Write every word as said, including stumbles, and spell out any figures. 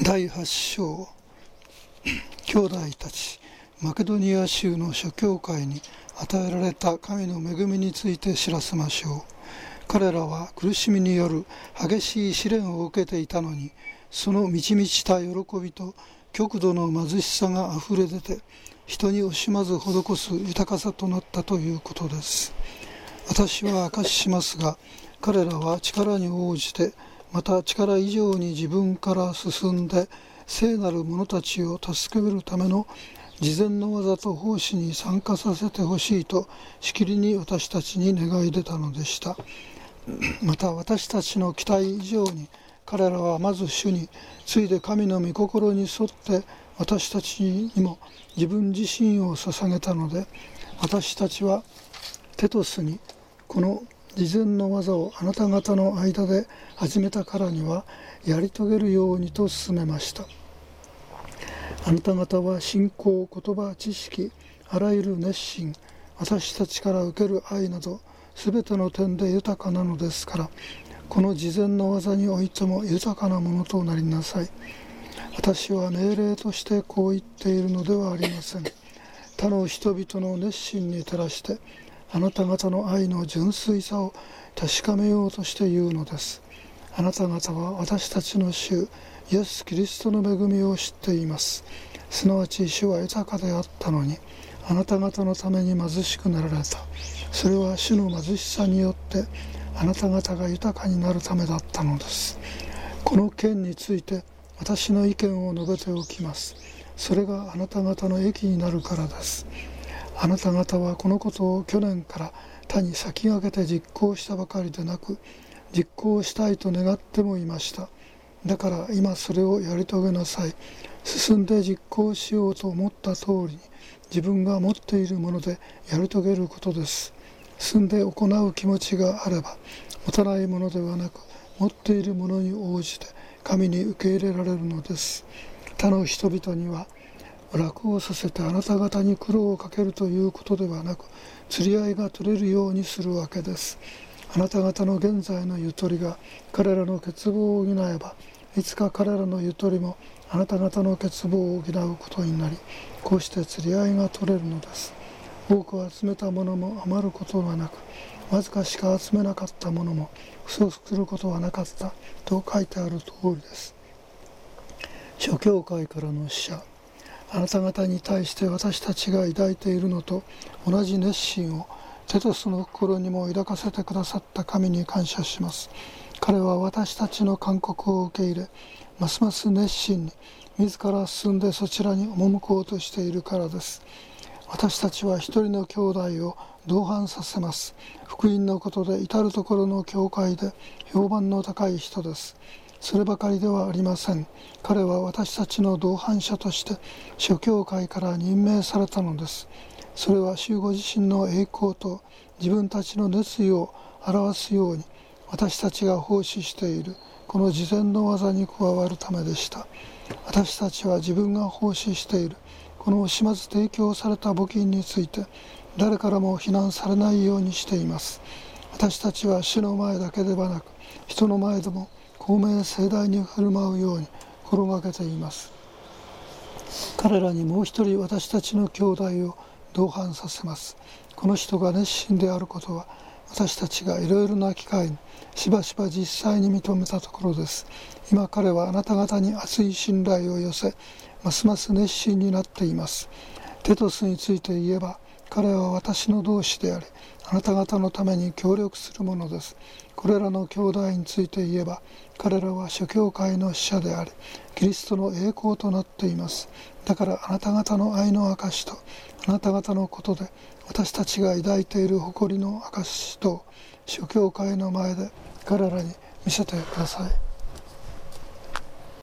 だいはち章兄弟たち、マケドニア州の諸教会に与えられた神の恵みについて知らせましょう。彼らは苦しみによる激しい試練を受けていたのに、その満ち満ちた喜びと極度の貧しさがあふれ出て、人に惜しまず施す豊かさとなったということです。私は証ししますが、彼らは力に応じて、また力以上に自分から進んで聖なる者たちを助けるための事前の技と奉仕に参加させてほしいとしきりに私たちに願い出たのでした。また私たちの期待以上に彼らはまず主に、ついで神の御心に沿って私たちにも自分自身を捧げたので、私たちはテトスにこの事前の技をあなた方の間で始めたからにはやり遂げるようにと進めました。あなた方は信仰、言葉、知識、あらゆる熱心、私たちから受ける愛などすべての点で豊かなのですから、この事前の技においても豊かなものとなりなさい。私は命令としてこう言っているのではありません。他の人々の熱心に照らしてあなた方の愛の純粋さを確かめようとして言うのです。あなた方は私たちの主イエス・キリストの恵みを知っています。すなわち主は豊かであったのに、あなた方のために貧しくなられた。それは主の貧しさによってあなた方が豊かになるためだったのです。この件について私の意見を述べておきます。それがあなた方の益になるからです。あなた方はこのことを去年から他に先駆けて実行したばかりでなく、実行したいと願ってもいました。だから今それをやり遂げなさい。進んで実行しようと思った通りに自分が持っているものでやり遂げることです。進んで行う気持ちがあれば、持たないものではなく持っているものに応じて神に受け入れられるのです。他の人々には楽をさせてあなた方に苦労をかけるということではなく、釣り合いが取れるようにするわけです。あなた方の現在のゆとりが彼らの欠乏を補えば、いつか彼らのゆとりもあなた方の欠乏を補うことになり、こうして釣り合いが取れるのです。多く集めたものも余ることはなく、わずかしか集めなかったものも不足することはなかったと書いてある通りです。諸教会からの使者、あなた方に対して私たちが抱いているのと同じ熱心をテトスの心にも抱かせてくださった神に感謝します。彼は私たちの勧告を受け入れ、ますます熱心に自ら進んでそちらに赴こうとしているからです。私たちは一人の兄弟を同伴させます。福音のことで至るところの教会で評判の高い人です。そればかりではありません。彼は私たちの同伴者として諸教会から任命されたのです。それは主ご自身の栄光と自分たちの熱意を表すように、私たちが奉仕しているこの事前の技に加わるためでした。私たちは自分が奉仕しているこの惜しまず提供された募金について誰からも非難されないようにしています。私たちは主の前だけではなく人の前でも公明正大に振る舞うように心がけています。彼らにもう一人私たちの兄弟を同伴させます。この人が熱心であることは私たちがいろいろな機会にしばしば実際に認めたところです。今彼はあなた方に熱い信頼を寄せ、ますます熱心になっています。テトスについて言えば、彼は私の同志であり、あなた方のために協力するものです。これらの兄弟について言えば、彼らは諸教会の使者であり、キリストの栄光となっています。だからあなた方の愛の証と、あなた方のことで私たちが抱いている誇りの証と、諸教会の前で彼らに見せてください。